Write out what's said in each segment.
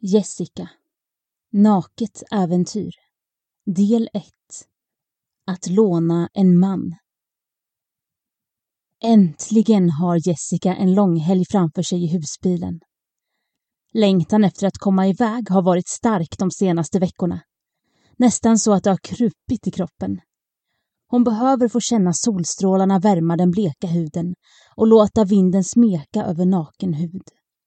Jessica. Naket äventyr. Del 1. Att låna en man. Äntligen har Jessica en långhelg framför sig i husbilen. Längtan efter att komma iväg har varit stark de senaste veckorna. Nästan så att det har krupit i kroppen. Hon behöver få känna solstrålarna värma den bleka huden och låta vinden smeka över naken hud.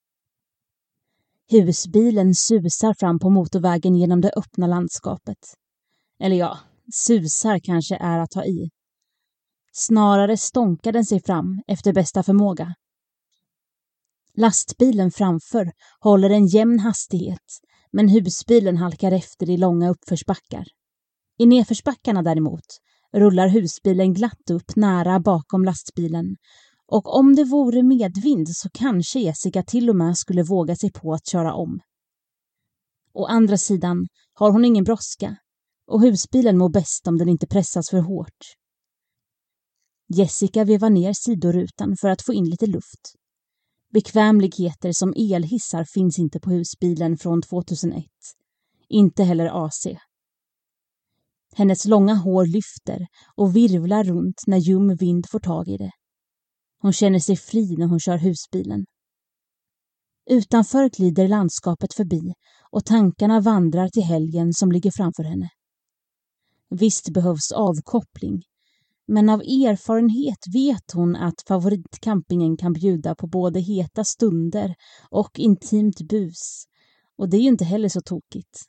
Husbilen susar fram på motorvägen genom det öppna landskapet. Eller ja, susar kanske är att ta i. Snarare stånkar den sig fram efter bästa förmåga. Lastbilen framför håller en jämn hastighet, men husbilen halkar efter i långa uppförsbackar. I nedförsbackarna däremot rullar husbilen glatt upp nära bakom lastbilen, och om det vore medvind så kanske Jessica till och med skulle våga sig på att köra om. Å andra sidan har hon ingen brådska, och husbilen mår bäst om den inte pressas för hårt. Jessica vevar ner sidorutan för att få in lite luft. Bekvämligheter som elhissar finns inte på husbilen från 2001. Inte heller AC. Hennes långa hår lyfter och virvlar runt när ljum vind får tag i det. Hon känner sig fri när hon kör husbilen. Utanför glider landskapet förbi och tankarna vandrar till helgen som ligger framför henne. Visst behövs avkoppling, men av erfarenhet vet hon att favoritcampingen kan bjuda på både heta stunder och intimt bus, och det är ju inte heller så tokigt.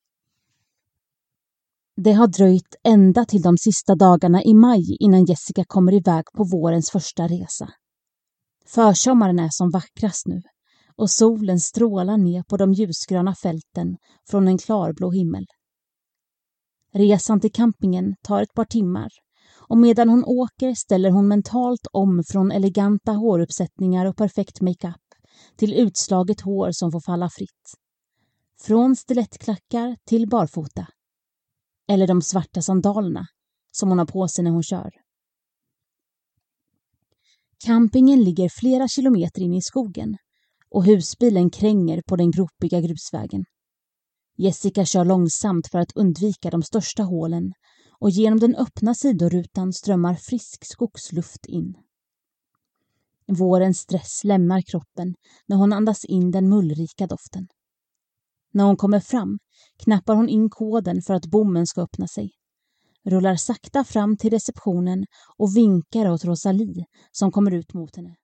Det har dröjt ända till de sista dagarna i maj innan Jessica kommer iväg på vårens första resa. Försommaren är som vackrast nu, och solen strålar ner på de ljusgröna fälten från en klarblå himmel. Resan till campingen tar ett par timmar, och medan hon åker ställer hon mentalt om från eleganta håruppsättningar och perfekt makeup till utslaget hår som får falla fritt. Från stilettklackar till barfota. Eller de svarta sandalerna som hon har på sig när hon kör. Campingen ligger flera kilometer in i skogen och husbilen kränger på den gropiga grusvägen. Jessica kör långsamt för att undvika de största hålen, och genom den öppna sidorutan strömmar frisk skogsluft in. Vårens stress lämnar kroppen när hon andas in den mullrika doften. När hon kommer fram knappar hon in koden för att bommen ska öppna sig. Rullar sakta fram till receptionen och vinkar åt Rosalie som kommer ut mot henne.